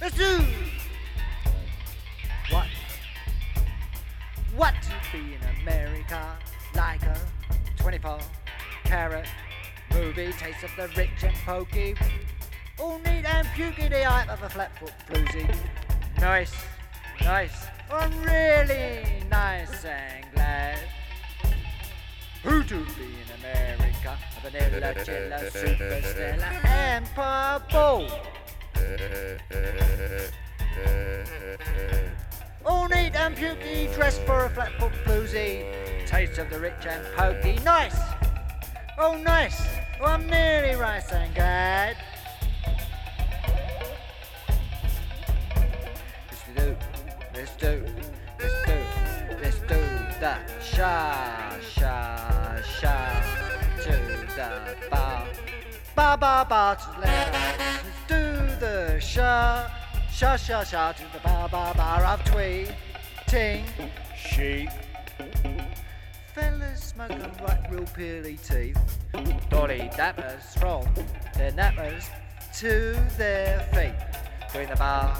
Zoo. What to be in America? Like a 24-carat movie, taste of the rich and pokey. All neat and pukey, the hype of a flatfoot floozy. Nice. I'm really nice and glad. Who to be in America? Vanilla, chiller, superstella, and purple. All neat and pukey, dressed for a flatfoot floozy. Taste of the rich and pokey. Nice! Oh, nice! Oh, I'm nearly rice and glad. Let's do the sha to the bar to the left. Let's do the sha to the bar of tweeting sheep. Fellas smoking right real peely teeth. Dolly dappers from their nappers to their feet. Doing the bar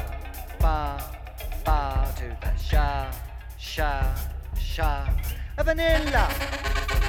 to the sha, a vanilla.